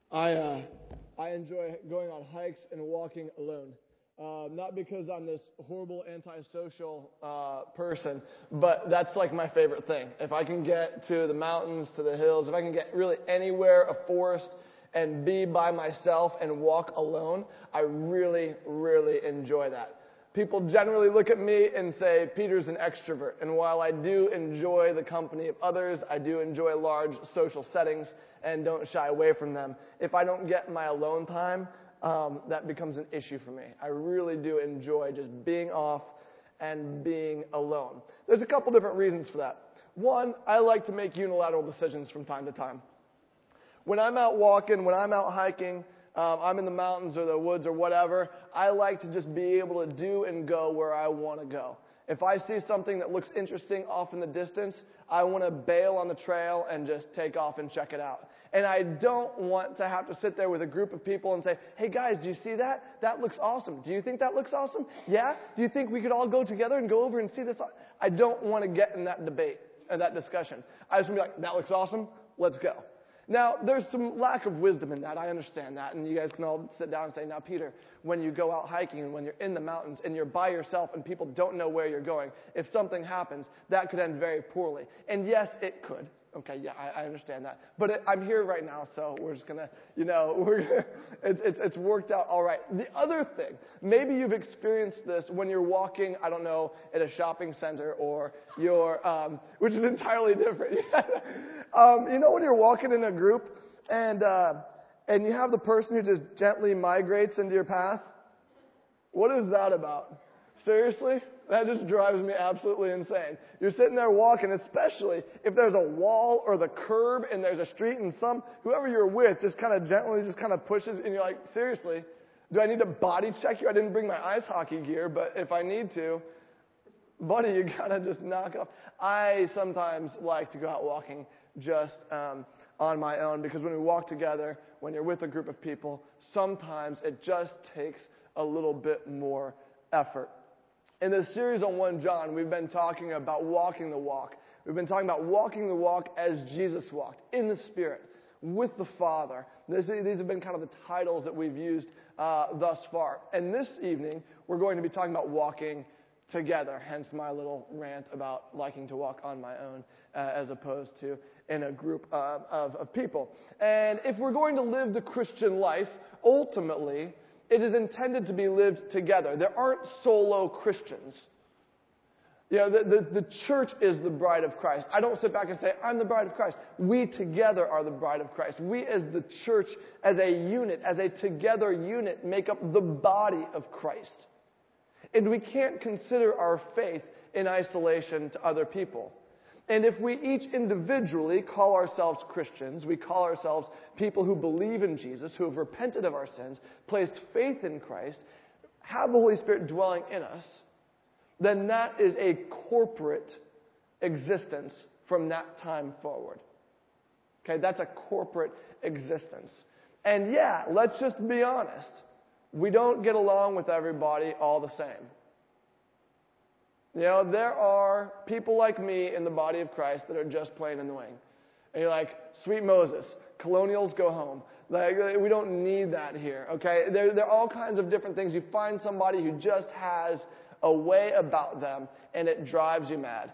I uh, I enjoy going on hikes and walking alone. Not because I'm this horrible antisocial person, but that's like my favorite thing. If I can get to the mountains, to the hills, if I can get really anywhere, a forest, and be by myself and walk alone, I really, really enjoy that. People generally look at me and say, Peter's an extrovert. And while I do enjoy the company of others, I do enjoy large social settings and don't shy away from them. If I don't get my alone time, that becomes an issue for me. I really do enjoy just being off and being alone. There's a couple different reasons for that. One, I like to make unilateral decisions from time to time. When I'm out walking, when I'm out hiking, I'm in the mountains or the woods or whatever, I like to just be able to do and go where I want to go. If I see something that looks interesting off in the distance, I want to bail on the trail and just take off and check it out. And I don't want to have to sit there with a group of people and say, hey guys, do you see that? That looks awesome. Do you think that looks awesome? Yeah? Do you think we could all go together and go over and see this? I don't want to get in that debate and that discussion. I just want to be like, that looks awesome. Let's go. Now, there's some lack of wisdom in that. I understand that. And you guys can all sit down and say, now, Peter, when you go out hiking and when you're in the mountains and you're by yourself and people don't know where you're going, if something happens, that could end very poorly. And yes, it could. Okay, yeah, I understand that. But I'm here right now, so we're just going to, it's worked out all right. The other thing, maybe you've experienced this when you're walking, I don't know, at a shopping center or you're, which is entirely different. When you're walking in a group and you have the person who just gently migrates into your path? What is that about? Seriously? That just drives me absolutely insane. You're sitting there walking, especially if there's a wall or the curb and there's a street and whoever you're with just kind of gently just kind of pushes and you're like, seriously, do I need to body check you? I didn't bring my ice hockey gear, but if I need to, buddy, you gotta just knock it off. I sometimes like to go out walking just on my own because when we walk together, when you're with a group of people, sometimes it just takes a little bit more effort. In this series on 1 John, we've been talking about walking the walk. We've been talking about walking the walk as Jesus walked, in the Spirit, with the Father. These have been kind of the titles that we've used thus far. And this evening, we're going to be talking about walking together, hence my little rant about liking to walk on my own as opposed to in a group of people. And if we're going to live the Christian life, ultimately, it is intended to be lived together. There aren't solo Christians. The church is the bride of Christ. I don't sit back and say, I'm the bride of Christ. We together are the bride of Christ. We as the church, as a unit, as a together unit, make up the body of Christ. And we can't consider our faith in isolation to other people. And if we each individually call ourselves Christians, we call ourselves people who believe in Jesus, who have repented of our sins, placed faith in Christ, have the Holy Spirit dwelling in us, then that is a corporate existence from that time forward. Okay, that's a corporate existence. And yeah, let's just be honest. We don't get along with everybody all the same. There are people like me in the body of Christ that are just plain annoying. And you're like, sweet Moses, colonials go home. Like, we don't need that here, okay? There are all kinds of different things. You find somebody who just has a way about them, and it drives you mad.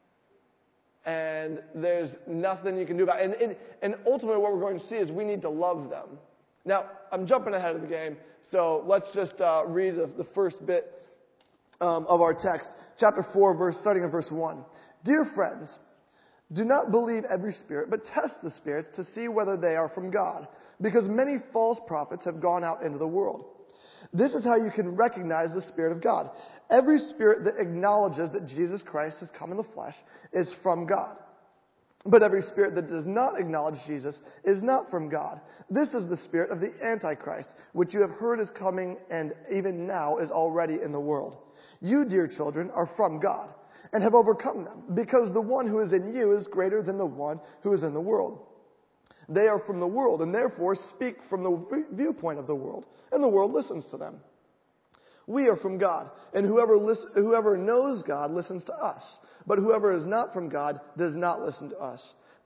And there's nothing you can do about it. And ultimately what we're going to see is we need to love them. Now, I'm jumping ahead of the game, so let's just read the first bit of our text. Chapter 4, starting at verse 1. Dear friends, do not believe every spirit, but test the spirits to see whether they are from God, because many false prophets have gone out into the world. This is how you can recognize the Spirit of God. Every spirit that acknowledges that Jesus Christ has come in the flesh is from God. But every spirit that does not acknowledge Jesus is not from God. This is the spirit of the Antichrist, which you have heard is coming and even now is already in the world. You, dear children, are from God and have overcome them, because the one who is in you is greater than the one who is in the world. They are from the world and therefore speak from the viewpoint of the world, and the world listens to them. We are from God, and whoever knows God listens to us, but whoever is not from God does not listen to us.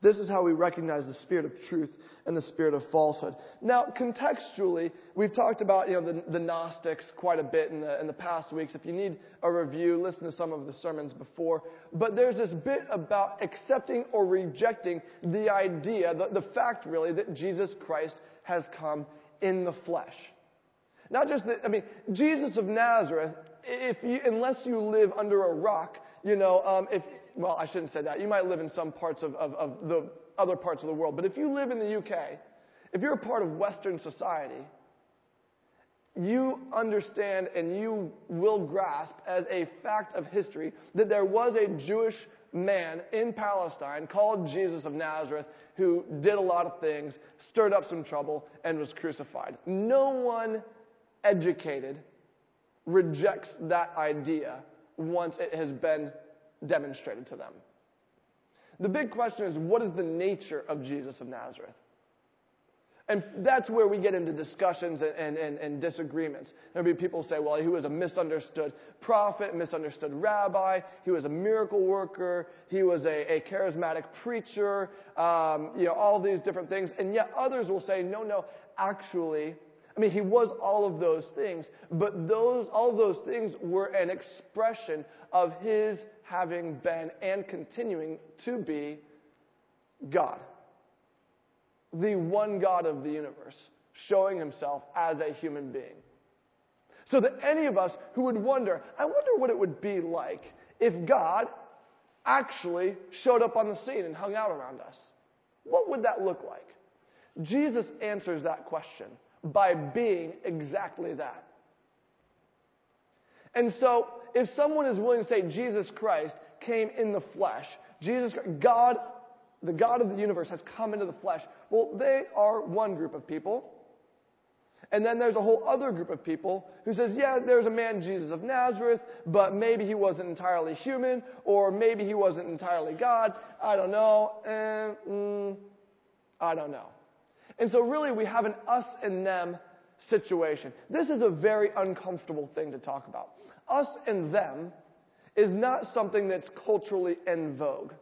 This is how we recognize the spirit of truth and the spirit of falsehood. Now, contextually, we've talked about the Gnostics quite a bit in the past weeks. If you need a review, listen to some of the sermons before. But there's this bit about accepting or rejecting the idea, the fact really, that Jesus Christ has come in the flesh. Not just Jesus of Nazareth, unless you live under a rock, well, I shouldn't say that. You might live in some parts of the other parts of the world. But if you live in the UK, if you're a part of Western society, you understand and you will grasp as a fact of history that there was a Jewish man in Palestine called Jesus of Nazareth who did a lot of things, stirred up some trouble, and was crucified. No one educated rejects that idea once it has been demonstrated to them. The big question is, what is the nature of Jesus of Nazareth? And that's where we get into discussions and disagreements. There'll be people who say, well, he was a misunderstood prophet, misunderstood rabbi, he was a miracle worker, he was a charismatic preacher, all these different things. And yet others will say, no, actually, he was all of those things, but all of those things were an expression of his having been and continuing to be God. The one God of the universe, showing himself as a human being. So that any of us who would wonder, I wonder what it would be like if God actually showed up on the scene and hung out around us. What would that look like? Jesus answers that question by being exactly that. And so, if someone is willing to say Jesus Christ came in the flesh, God, the God of the universe has come into the flesh, well, they are one group of people. And then there's a whole other group of people who says, yeah, there's a man, Jesus of Nazareth, but maybe he wasn't entirely human, or maybe he wasn't entirely God. I don't know. I don't know. And so really we have an us and them situation. This is a very uncomfortable thing to talk about. Us and them is not something that's culturally en vogue.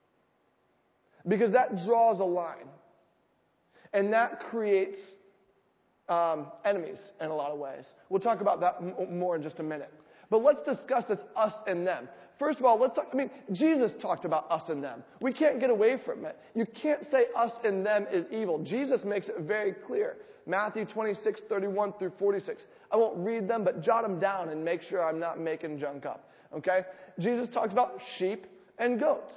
Because that draws a line. And that creates enemies in a lot of ways. We'll talk about that more in just a minute. But let's discuss this us and them. First of all, let's talk, Jesus talked about us and them. We can't get away from it. You can't say us and them is evil. Jesus makes it very clear. Matthew 26:31 through 46. I won't read them, but jot them down and make sure I'm not making junk up. Okay? Jesus talks about sheep and goats.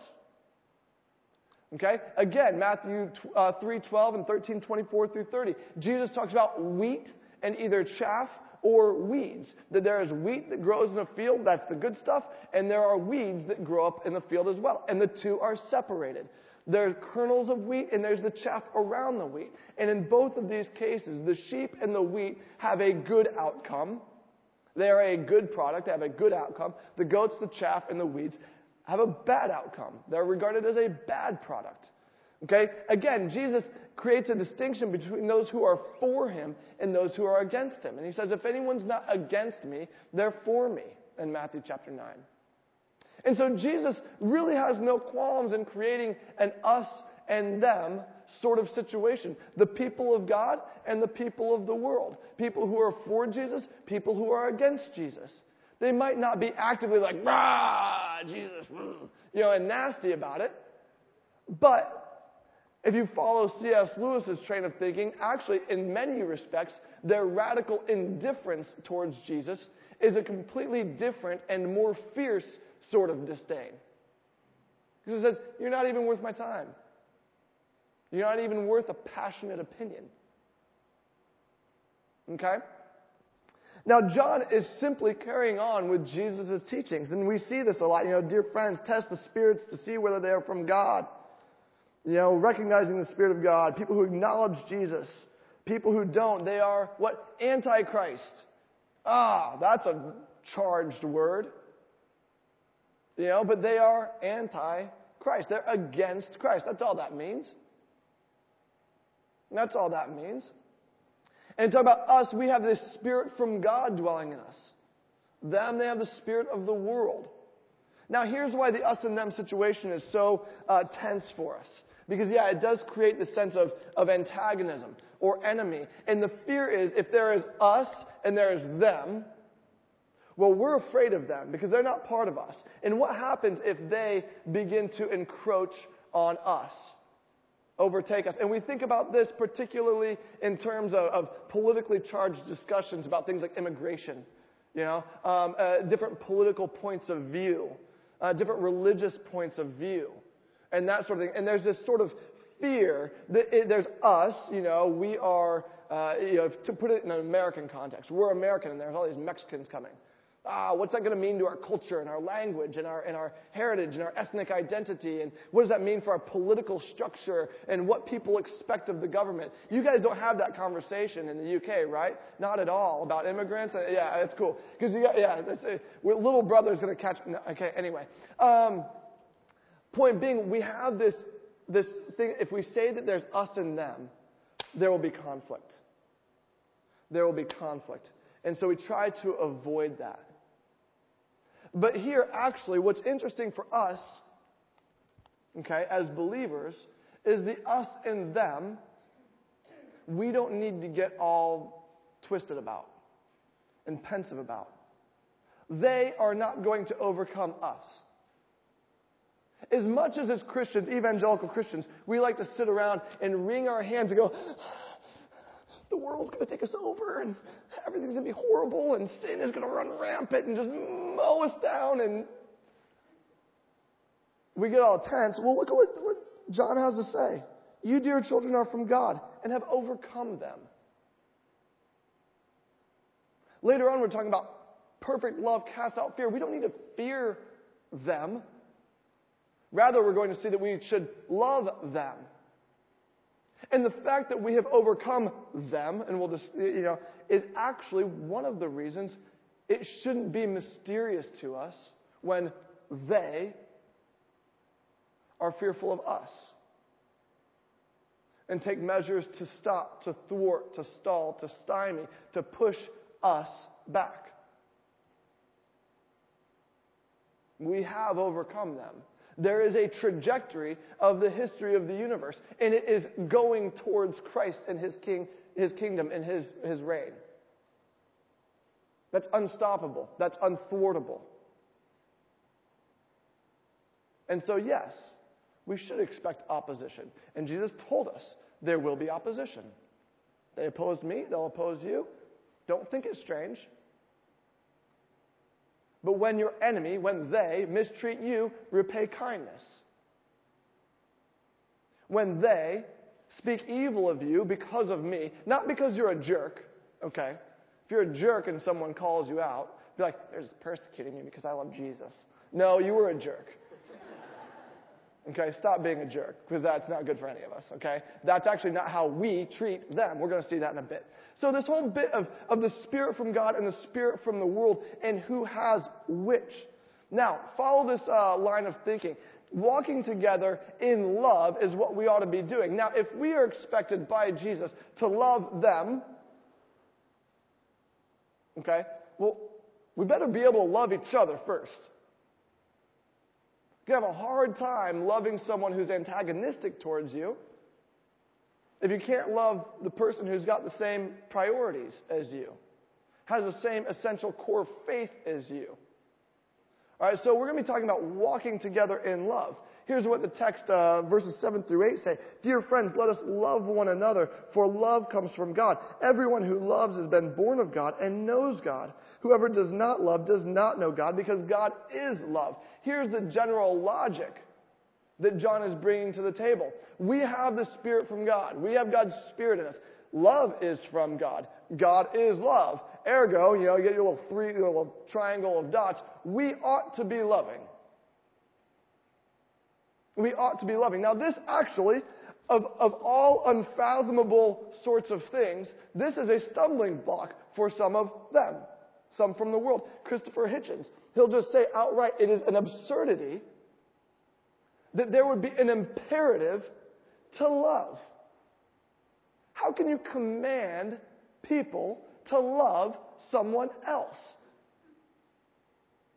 Okay? Again, Matthew 3:12 and 13:24 through 30. Jesus talks about wheat and either chaff or weeds. That there is wheat that grows in a field, that's the good stuff, and there are weeds that grow up in the field as well. And the two are separated. There's kernels of wheat and there's the chaff around the wheat. And in both of these cases, the sheep and the wheat have a good outcome. They are a good product, they have a good outcome. The goats, the chaff, and the weeds have a bad outcome. They're regarded as a bad product. Okay? Again, Jesus creates a distinction between those who are for him and those who are against him. And he says, if anyone's not against me, they're for me, in Matthew chapter 9. And so Jesus really has no qualms in creating an us and them sort of situation. The people of God and the people of the world. People who are for Jesus, people who are against Jesus. They might not be actively like, rah, Jesus, and nasty about it. But if you follow C.S. Lewis's train of thinking, actually, in many respects, their radical indifference towards Jesus is a completely different and more fierce sort of disdain. Because it says, you're not even worth my time. You're not even worth a passionate opinion. Okay? Now, John is simply carrying on with Jesus' teachings. And we see this a lot. Dear friends, test the spirits to see whether they are from God. Recognizing the Spirit of God. People who acknowledge Jesus. People who don't, they are what? Antichrist. That's a charged word. But they are anti-Christ. They're against Christ. That's all that means. That's all that means. And talk about us, we have this Spirit from God dwelling in us. Them, they have the spirit of the world. Now, here's why the us and them situation is so tense for us. Because, yeah, it does create this sense of antagonism or enemy. And the fear is, if there is us and there is them, well, we're afraid of them because they're not part of us. And what happens if they begin to encroach on us, overtake us? And we think about this particularly in terms of politically charged discussions about things like immigration, different political points of view, different religious points of view, and that sort of thing. And there's this sort of fear that there's us, we are, to put it in an American context, we're American and there's all these Mexicans coming. What's that going to mean to our culture and our language and our heritage and our ethnic identity? And what does that mean for our political structure and what people expect of the government? You guys don't have that conversation in the UK, right? Not at all about immigrants. Yeah, that's cool. Because little brother's going to catch. No, okay, anyway. Point being, we have this thing. If we say that there's us and them, there will be conflict. There will be conflict. And so we try to avoid that. But here, actually, what's interesting for us, as believers, is the us and them, we don't need to get all twisted about and pensive about. They are not going to overcome us. As much as Christians, evangelical Christians, we like to sit around and wring our hands and go, the world's going to take us over and everything's going to be horrible and sin is going to run rampant and just mow us down, and we get all tense. Well, look at what John has to say. You, dear children, are from God and have overcome them. Later on, we're talking about perfect love casts out fear. We don't need to fear them. Rather, we're going to see that we should love them. And the fact that we have overcome them, and we'll just, is actually one of the reasons it shouldn't be mysterious to us when they are fearful of us and take measures to stop, to thwart, to stall, to stymie, to push us back. We have overcome them. There is a trajectory of the history of the universe, and it is going towards Christ and His kingdom and His reign. That's unstoppable. That's unthwartable. And so, yes, we should expect opposition. And Jesus told us there will be opposition. They opposed me, they'll oppose you. Don't think it's strange. But when your enemy, when they mistreat you, repay kindness. When they speak evil of you because of me, not because you're a jerk, okay? If you're a jerk and someone calls you out, be like, they're just persecuting me because I love Jesus. No, you were a jerk. Okay, stop being a jerk, because that's not good for any of us, okay? That's actually not how we treat them. We're going to see that in a bit. So this whole bit of the Spirit from God and the Spirit from the world and who has which. Now, follow this line of thinking. Walking together in love is what we ought to be doing. Now, if we are expected by Jesus to love them, okay, well, we better be able to love each other first. You have a hard time loving someone who's antagonistic towards you if you can't love the person who's got the same priorities as you, has the same essential core faith as you. All right, so we're going to be talking about walking together in love. Here's what the text, verses 7 through 8 say. Dear friends, let us love one another, for love comes from God. Everyone who loves has been born of God and knows God. Whoever does not love does not know God, because God is love. Here's the general logic that John is bringing to the table. We have the Spirit from God. We have God's Spirit in us. Love is from God. God is love. Ergo, you get your little triangle of dots. We ought to be loving. We ought to be loving. Now, this actually, of all unfathomable sorts of things, this is a stumbling block for some of them. Some from the world. Christopher Hitchens, he'll just say outright, it is an absurdity that there would be an imperative to love. How can you command people to love someone else?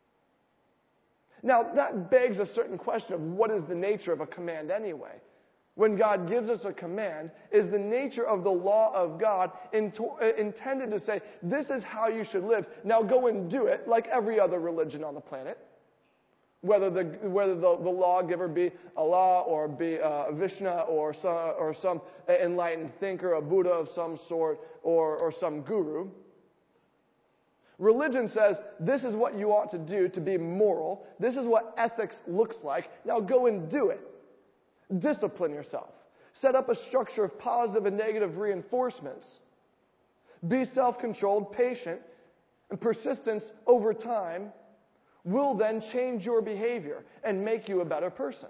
Now, that begs a certain question of what is the nature of a command anyway? when God gives us a command, is the nature of the law of God intended to say, this is how you should live. Now go and do it like every other religion on the planet. Whether the lawgiver be Allah or be Vishnu or some enlightened thinker, a Buddha of some sort, or some guru. Religion says, this is what you ought to do to be moral. This is what ethics looks like. Now go and do it. Discipline yourself. Set up a structure of positive and negative reinforcements. Be self-controlled, patient, and persistence over time will then change your behavior and make you a better person.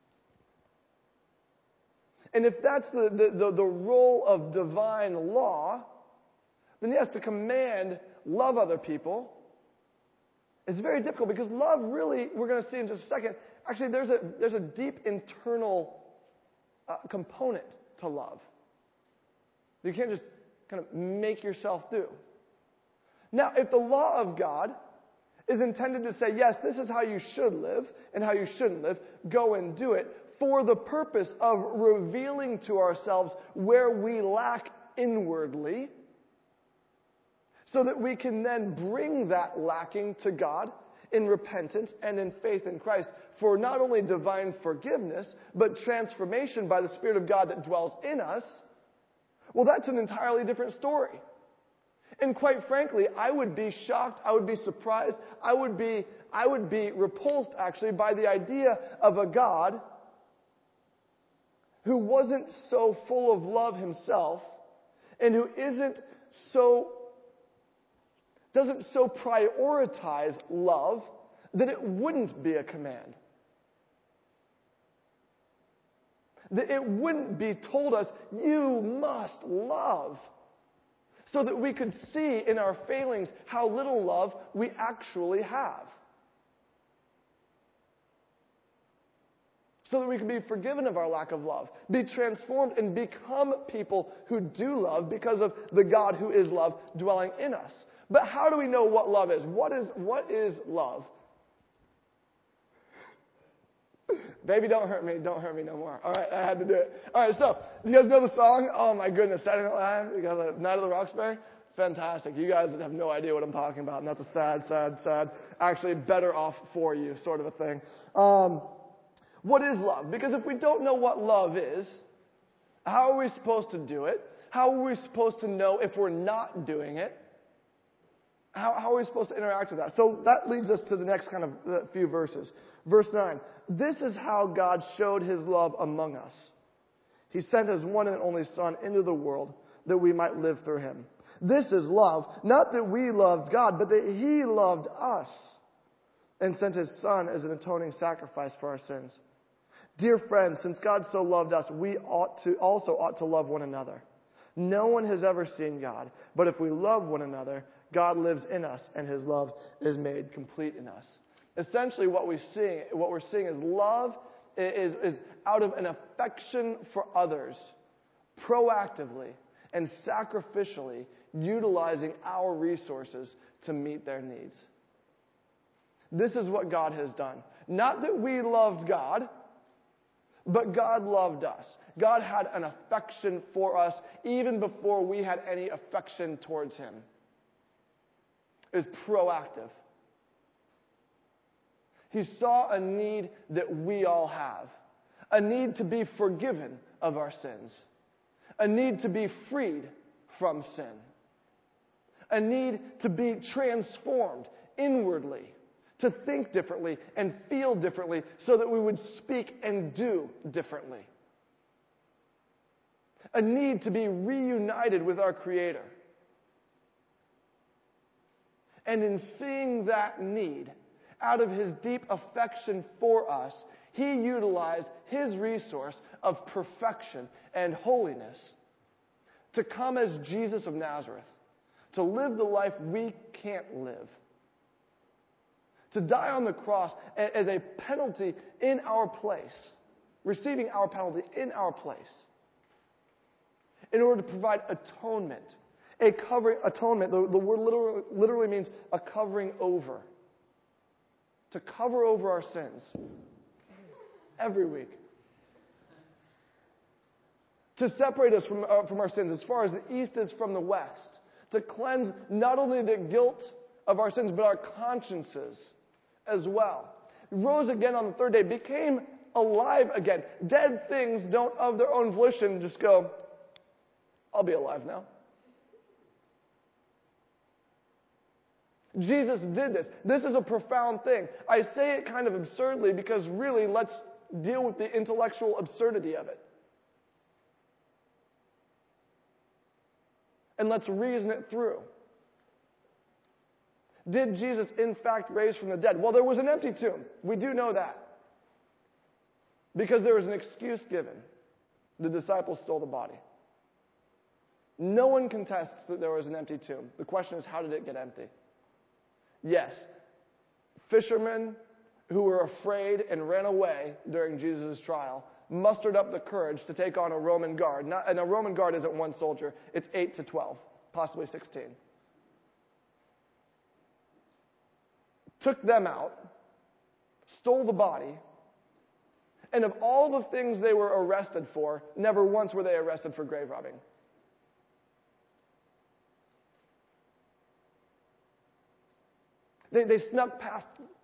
And if that's the role of divine law, then yes, to command love other people is very difficult, because love really, we're going to see in just a second, actually there's a deep internal component to love that you can't just kind of make yourself do. Now, if the law of God is intended to say, yes, this is how you should live and how you shouldn't live, go and do it, for the purpose of revealing to ourselves where we lack inwardly, so that we can then bring that lacking to God in repentance and in faith in Christ for not only divine forgiveness, but transformation by the Spirit of God that dwells in us, well, that's an entirely different story. And quite frankly, I would be shocked, I would be surprised, I would be repulsed actually by the idea of a God who wasn't so full of love himself and who doesn't so prioritize love that it wouldn't be a command. That it wouldn't be told us, you must love. So that we could see in our failings how little love we actually have. So that we can be forgiven of our lack of love, be transformed and become people who do love because of the God who is love dwelling in us. But how do we know what love is? What is love? Baby, don't hurt me no more. All right, I had to do it. All right, so, you guys know the song? Oh my goodness, Saturday Night Live, you got Night of the Roxbury? Fantastic. You guys have no idea what I'm talking about, and that's a sad, actually better off for you sort of a thing. What is love? Because if we don't know what love is, how are we supposed to do it? How are we supposed to know if we're not doing it? How are we supposed to interact with that? So that leads us to the next kind of few verses. Verse 9. This is how God showed his love among us. He sent his one and only Son into the world that we might live through him. This is love, not that we loved God, but that he loved us and sent his Son as an atoning sacrifice for our sins. Dear friends, since God so loved us, we also ought to love one another. No one has ever seen God, but if we love one another, God lives in us, and his love is made complete in us. Essentially, what we're seeing is love is out of an affection for others, proactively and sacrificially utilizing our resources to meet their needs. This is what God has done. Not that we loved God, but God loved us. God had an affection for us even before we had any affection towards him. It was proactive. He saw a need that we all have. A need to be forgiven of our sins. A need to be freed from sin. A need to be transformed inwardly. To think differently and feel differently so that we would speak and do differently. A need to be reunited with our Creator. And in seeing that need, out of his deep affection for us, he utilized his resource of perfection and holiness to come as Jesus of Nazareth, to live the life we can't live, to die on the cross as a penalty in our place, receiving our penalty in our place, in order to provide atonement. Atonement, the word literally means a covering over. To cover over our sins every week. to separate us from our sins as far as the east is from the west, to cleanse not only the guilt of our sins, but our consciences as well. He rose again on the third day, became alive again. Dead things don't of their own volition just go, I'll be alive now. Jesus did this. This is a profound thing. I say it kind of absurdly because really, let's deal with the intellectual absurdity of it. And let's reason it through. Did Jesus in fact raise from the dead? Well, there was an empty tomb. We do know that. Because there was an excuse given. The disciples stole the body. No one contests that there was an empty tomb. The question is, how did it get empty? Yes, fishermen who were afraid and ran away during Jesus' trial mustered up the courage to take on a Roman guard. And a Roman guard isn't one soldier. It's 8 to 12, possibly 16. Took them out, stole the body, and of all the things they were arrested for, never once were they arrested for grave robbing. They snuck past,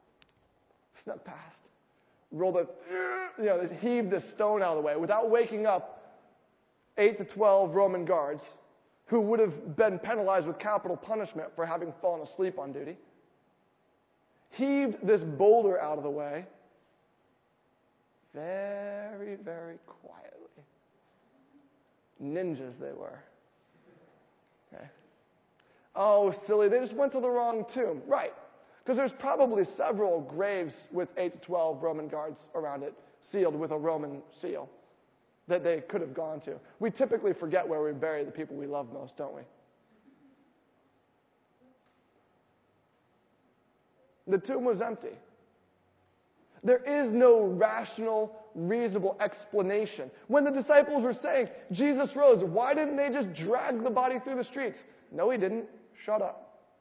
rolled they heaved the stone out of the way without waking up 8 to 12 Roman guards who would have been penalized with capital punishment for having fallen asleep on duty. Heaved this boulder out of the way very, very quietly. Ninjas they were. Okay. Oh, silly, they just went to the wrong tomb. Right. Because there's probably several graves with 8 to 12 Roman guards around it, sealed with a Roman seal, that they could have gone to. We typically forget where we bury the people we love most, don't we? The tomb was empty. There is no rational, reasonable explanation. When the disciples were saying, Jesus rose, why didn't they just drag the body through the streets? No, he didn't. Shut up.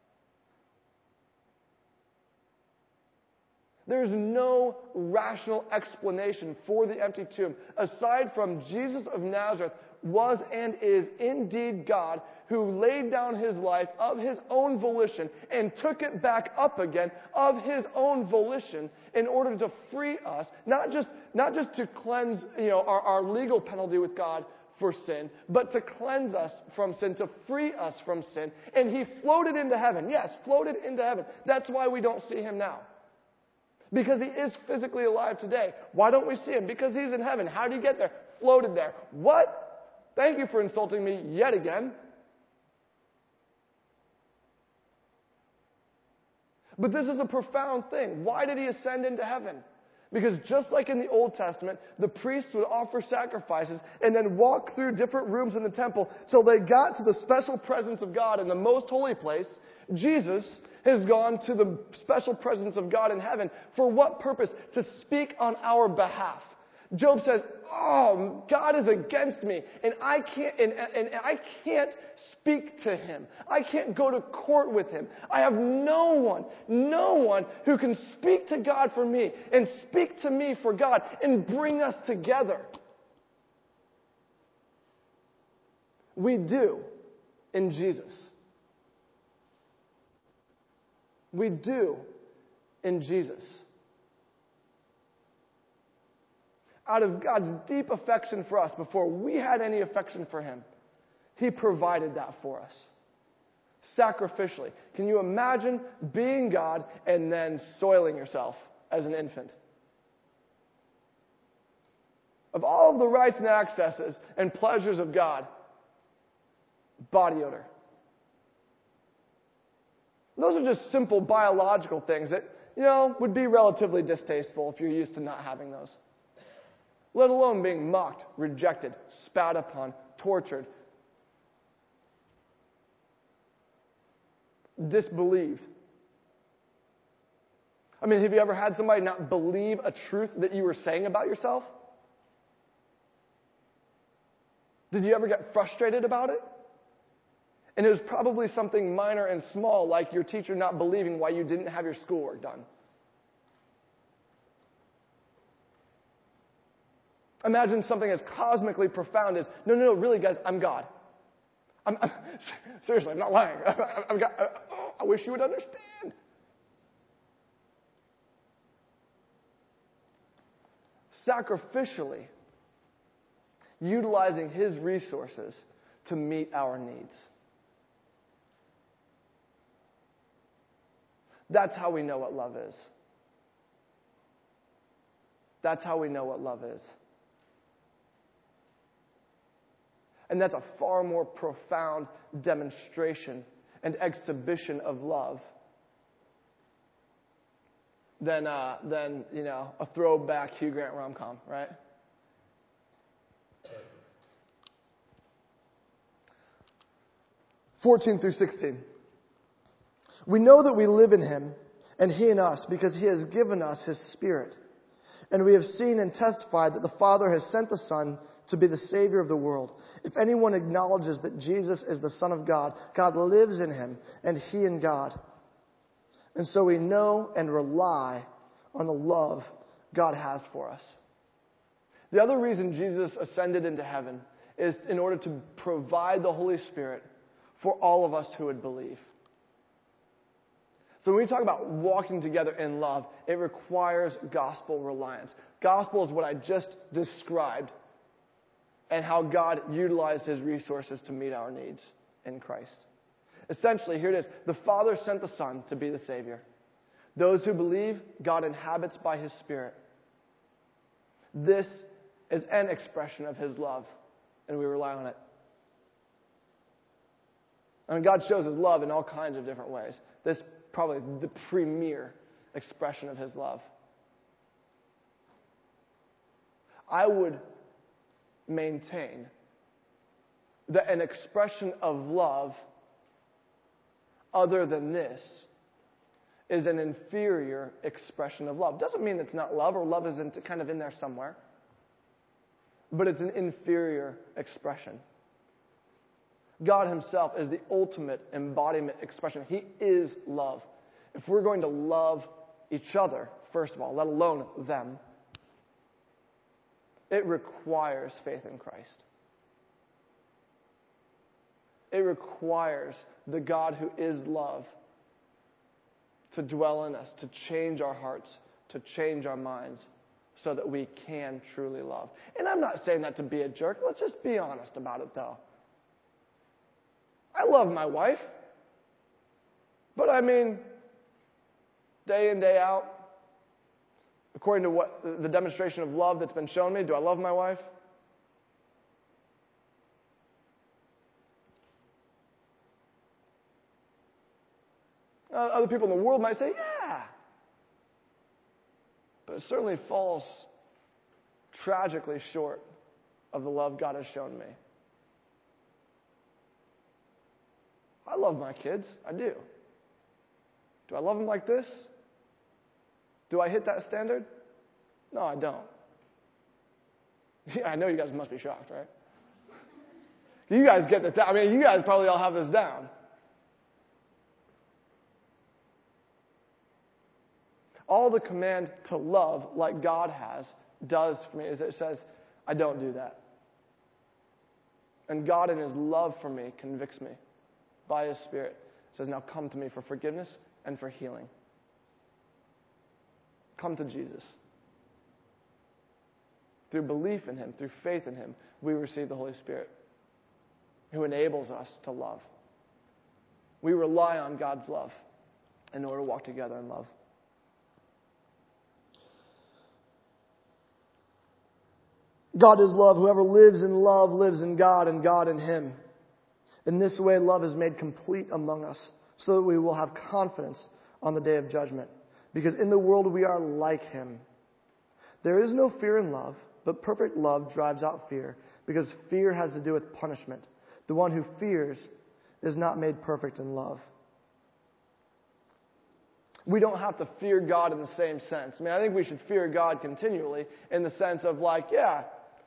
There's no rational explanation for the empty tomb aside from Jesus of Nazareth was and is indeed God who laid down his life of his own volition and took it back up again of his own volition in order to free us, not just to cleanse our legal penalty with God for sin, but to cleanse us from sin, to free us from sin. And he floated into heaven. Yes, floated into heaven. That's why we don't see him now. Because he is physically alive today. Why don't we see him? Because he's in heaven. How did he get there? Floated there. What? Thank you for insulting me yet again. But this is a profound thing. Why did he ascend into heaven? Because just like in the Old Testament, the priests would offer sacrifices and then walk through different rooms in the temple till they got to the special presence of God in the most holy place. Jesus has gone to the special presence of God in heaven. For what purpose? To speak on our behalf. Job says, oh, God is against me, and I can't speak to him. I can't go to court with him. I have no one who can speak to God for me and speak to me for God and bring us together. We do in Jesus. We do in Jesus. Out of God's deep affection for us, before we had any affection for him, he provided that for us. Sacrificially. Can you imagine being God and then soiling yourself as an infant? Of all of the rights and accesses and pleasures of God, body odor. Those are just simple biological things that, would be relatively distasteful if you're used to not having those. Let alone being mocked, rejected, spat upon, tortured, disbelieved. I mean, have you ever had somebody not believe a truth that you were saying about yourself? Did you ever get frustrated about it? And it was probably something minor and small, like your teacher not believing why you didn't have your schoolwork done. Imagine something as cosmically profound as, no, really, guys, I'm God. Seriously, I'm not lying. I'm God. I wish you would understand. Sacrificially utilizing His resources to meet our needs. That's how we know what love is. That's how we know what love is. And that's a far more profound demonstration and exhibition of love than a throwback Hugh Grant rom-com, right? (14 through 16). We know that we live in Him, and He in us, because He has given us His Spirit. And we have seen and testified that the Father has sent the Son to be the Savior of the world. If anyone acknowledges that Jesus is the Son of God, God lives in Him, and He in God. And so we know and rely on the love God has for us. The other reason Jesus ascended into heaven is in order to provide the Holy Spirit for all of us who would believe. So when we talk about walking together in love, it requires gospel reliance. Gospel is what I just described and how God utilized His resources to meet our needs in Christ. Essentially, here it is. The Father sent the Son to be the Savior. Those who believe, God inhabits by His Spirit. This is an expression of His love, and we rely on it. I mean, God shows His love in all kinds of different ways. This is probably the premier expression of His love. I would maintain that an expression of love other than this is an inferior expression of love. Doesn't mean it's not love, or love isn't kind of in there somewhere. But it's an inferior expression. God Himself is the ultimate embodiment expression. He is love. If we're going to love each other, first of all, let alone them, it requires faith in Christ. It requires the God who is love to dwell in us, to change our hearts, to change our minds, so that we can truly love. And I'm not saying that to be a jerk. Let's just be honest about it, though. I love my wife. But I mean, day in, day out, according to what the demonstration of love that's been shown me, do I love my wife? Other people in the world might say, yeah. But it certainly falls tragically short of the love God has shown me. I love my kids. I do. Do I love them like this? Do I hit that standard? No, I don't. Yeah, I know you guys must be shocked, right? You guys get this down. I mean, you guys probably all have this down. All the command to love like God has does for me is it says, I don't do that. And God in His love for me convicts me by His Spirit. Says, now come to me for forgiveness and for healing. Come to Jesus. Through belief in Him, through faith in Him, we receive the Holy Spirit who enables us to love. We rely on God's love in order to walk together in love. God is love. Whoever lives in love lives in God and God in him. In this way, love is made complete among us so that we will have confidence on the day of judgment. Because in the world we are like Him. There is no fear in love, but perfect love drives out fear, because fear has to do with punishment. The one who fears is not made perfect in love. We don't have to fear God in the same sense. I mean, I think we should fear God continually in the sense of like, yeah,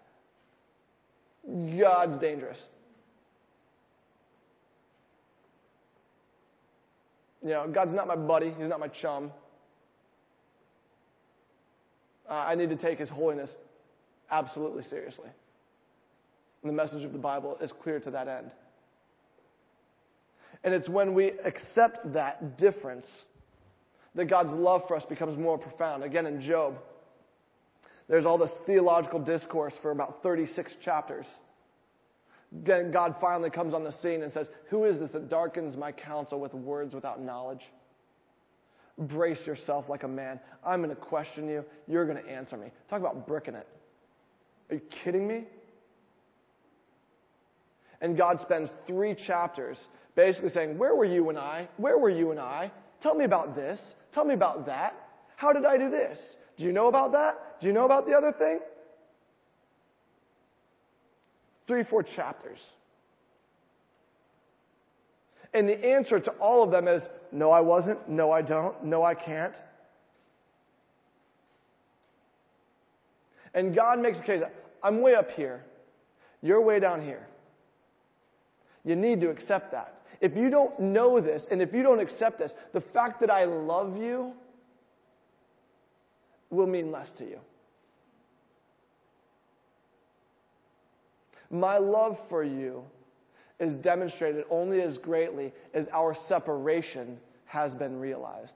God's dangerous. You know, God's not my buddy. He's not my chum. I need to take His holiness absolutely seriously. And the message of the Bible is clear to that end. And it's when we accept that difference that God's love for us becomes more profound. Again, in Job, there's all this theological discourse for about 36 chapters. Then God finally comes on the scene and says, "Who is this that darkens my counsel with words without knowledge? Brace yourself like a man. I'm going to question you. You're going to answer me." Talk about bricking it. Are you kidding me? And God spends 3 chapters basically saying, "Where were you and I? Where were you and I? Tell me about this. Tell me about that. How did I do this? Do you know about that? Do you know about the other thing?" 3, 4 chapters. And the answer to all of them is, no, I wasn't. No, I don't. No, I can't. And God makes a case. I'm way up here. You're way down here. You need to accept that. If you don't know this, and if you don't accept this, the fact that I love you will mean less to you. My love for you is demonstrated only as greatly as our separation has been realized.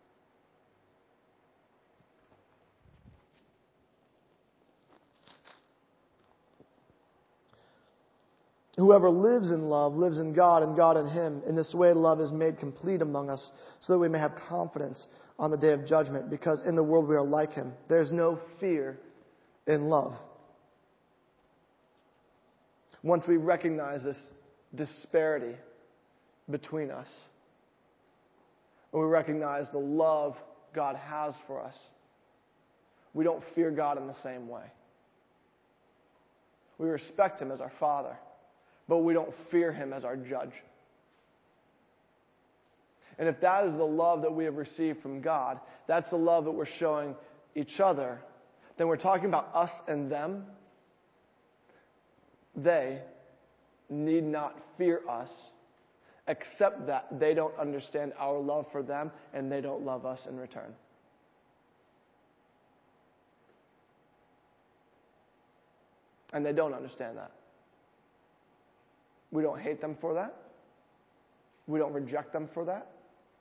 Whoever lives in love lives in God and God in him. In this way, love is made complete among us so that we may have confidence on the day of judgment, because in the world we are like him. There's no fear in love. Once we recognize this disparity between us, and we recognize the love God has for us, we don't fear God in the same way. We respect him as our Father, but we don't fear him as our judge. And if that is the love that we have received from God, that's the love that we're showing each other, then we're talking about us and them. They need not fear us, except that they don't understand our love for them and they don't love us in return. And they don't understand that. We don't hate them for that. We don't reject them for that.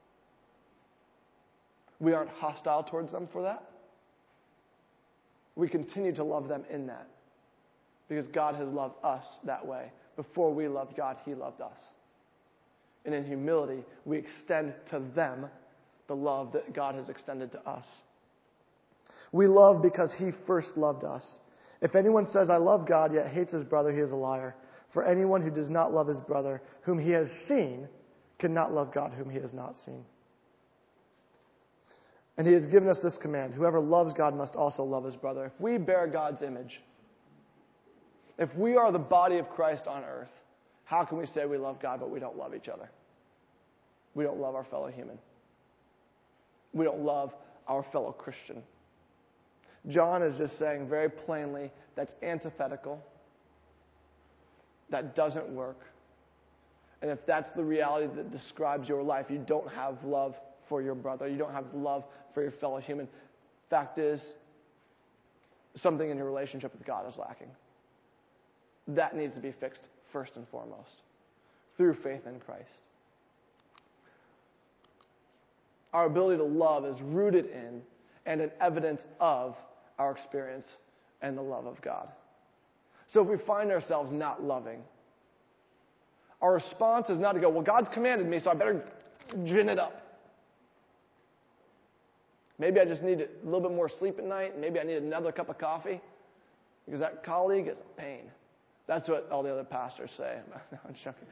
We aren't hostile towards them for that. We continue to love them in that, because God has loved us that way. Before we loved God, he loved us. And in humility, we extend to them the love that God has extended to us. We love because he first loved us. If anyone says, "I love God," yet hates his brother, he is a liar. For anyone who does not love his brother, whom he has seen, cannot love God, whom he has not seen. And he has given us this command: whoever loves God must also love his brother. If we bear God's image, if we are the body of Christ on earth, how can we say we love God but we don't love each other? We don't love our fellow human. We don't love our fellow Christian. John is just saying very plainly that's antithetical. That doesn't work. And if that's the reality that describes your life, you don't have love for your brother. You don't have love for your fellow human. Fact is, something in your relationship with God is lacking. That needs to be fixed first and foremost through faith in Christ. Our ability to love is rooted in and an evidence of our experience and the love of God. So if we find ourselves not loving, our response is not to go, "Well, God's commanded me, so I better gin it up. Maybe I just need a little bit more sleep at night. Maybe I need another cup of coffee because that colleague is a pain." That's what all the other pastors say. No, I'm joking.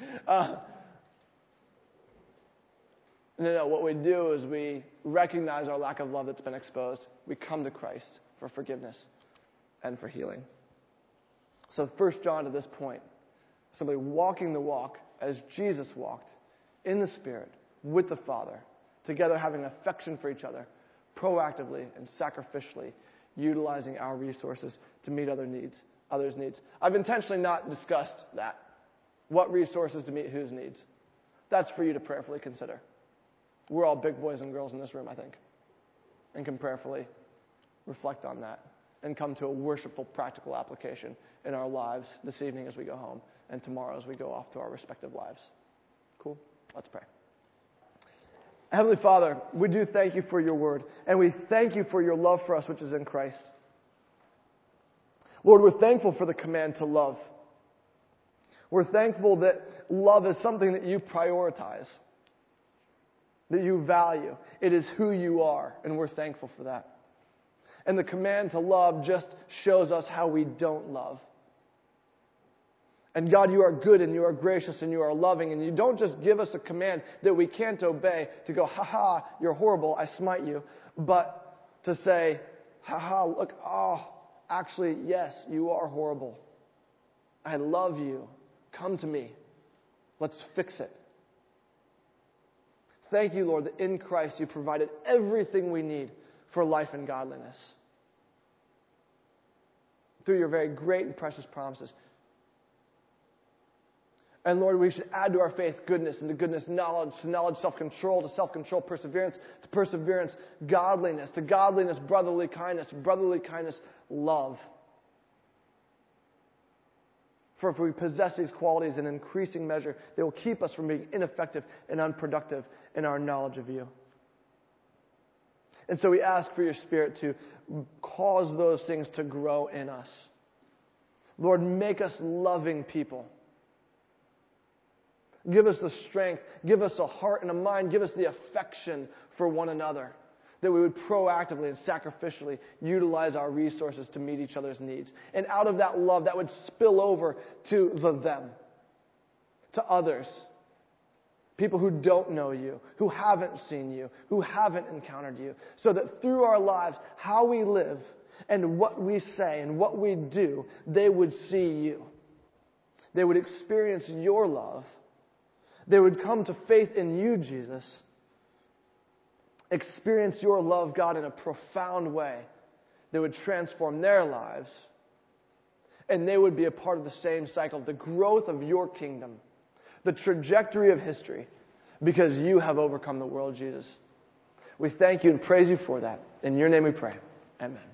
No. What we do is we recognize our lack of love that's been exposed. We come to Christ for forgiveness and for healing. So 1 John to this point, somebody walking the walk as Jesus walked in the Spirit with the Father, together having affection for each other, proactively and sacrificially utilizing our resources to meet others' needs. I've intentionally not discussed that. What resources to meet whose needs? That's for you to prayerfully consider. We're all big boys and girls in this room, I think, and can prayerfully reflect on that. and come to a worshipful, practical application in our lives this evening as we go home and tomorrow as we go off to our respective lives. Cool? Let's pray. Heavenly Father, we do thank you for your word, and we thank you for your love for us, which is in Christ. Lord, we're thankful for the command to love. We're thankful that love is something that you prioritize, that you value. It is who you are, and we're thankful for that. And the command to love just shows us how we don't love. And God, you are good and you are gracious and you are loving, and you don't just give us a command that we can't obey to go, ha, you're horrible, I smite you, but to say, ha, look, actually, yes, you are horrible. I love you. Come to me. Let's fix it. Thank you, Lord, that in Christ you provided everything we need for life and godliness through your very great and precious promises. And Lord, we should add to our faith goodness, and to goodness knowledge, to knowledge self-control, to self-control perseverance, to perseverance godliness, to godliness brotherly kindness, to brotherly kindness love. For if we possess these qualities in increasing measure, they will keep us from being ineffective and unproductive in our knowledge of you. And so we ask for your Spirit to cause those things to grow in us. Lord, make us loving people. Give us the strength, give us a heart and a mind, give us the affection for one another, that we would proactively and sacrificially utilize our resources to meet each other's needs. And out of that love, that would spill over to them, to others, people who don't know you, who haven't seen you, who haven't encountered you, so that through our lives, how we live and what we say and what we do, they would see you. They would experience your love. They would come to faith in you, Jesus. Experience your love, God, in a profound way that would transform their lives. And they would be a part of the same cycle, the growth of your kingdom, the trajectory of history, because you have overcome the world, Jesus. We thank you and praise you for that. In your name we pray. Amen.